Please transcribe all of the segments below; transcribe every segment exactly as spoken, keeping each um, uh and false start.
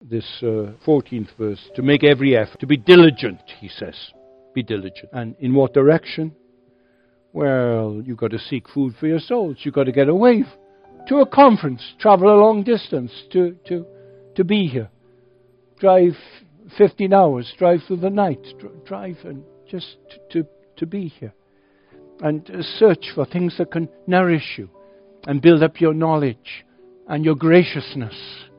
this uh, fourteenth verse, to make every effort, to be diligent, he says. Be diligent. And in what direction? Well, you've got to seek food for your souls. You've got to get away to a conference, travel a long distance to, to, to be here. Drive fifteen hours, drive through the night, drive and just to, to, to be here. And uh, search for things that can nourish you and build up your knowledge and your graciousness.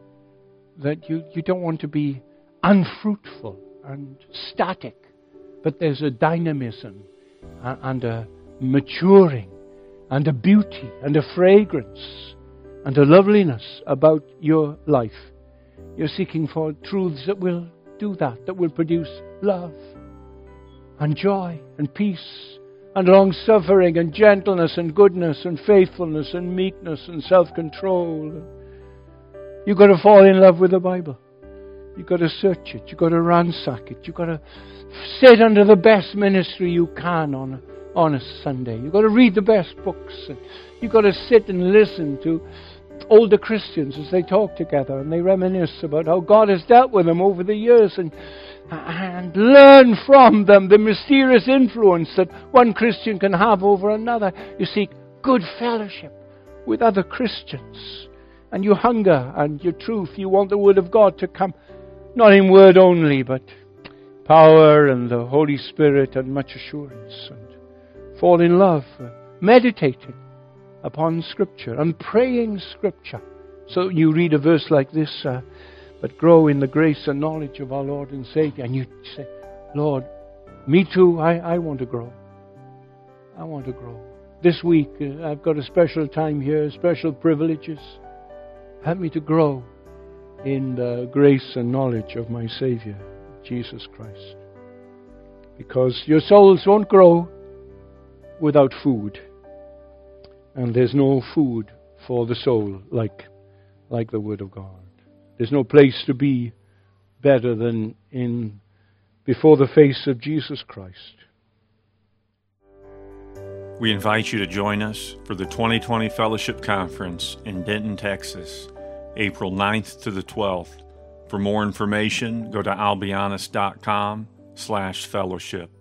That you, you don't want to be unfruitful and static, but there's a dynamism and, and a maturing and a beauty and a fragrance and a loveliness about your life. You're seeking for truths that will do that, that will produce love and joy and peace and long-suffering and gentleness and goodness and faithfulness and meekness and self-control. You've got to fall in love with the Bible. You've got to search it. You've got to ransack it. You've got to sit under the best ministry you can on a, on a Sunday. You've got to read the best books. And you've got to sit and listen to older Christians as they talk together and they reminisce about how God has dealt with them over the years, and and learn from them the mysterious influence that one Christian can have over another. You seek good fellowship with other Christians, and you hunger and your truth. You want the Word of God to come, not in word only, but power and the Holy Spirit and much assurance, and fall in love, uh, meditating upon Scripture and praying Scripture. So you read a verse like this, uh, but grow in the grace and knowledge of our Lord and Savior. And you say, Lord, me too, I, I want to grow. I want to grow. This week, uh, I've got a special time here, special privileges. Help me to grow in the grace and knowledge of my Savior, Jesus Christ. Because your souls won't grow without food. And there's no food for the soul like, like the Word of God. There's no place to be better than in before the face of Jesus Christ. We invite you to join us for the twenty twenty Fellowship Conference in Denton, Texas, April ninth to the twelfth. For more information, go to albianus dot com slash fellowship.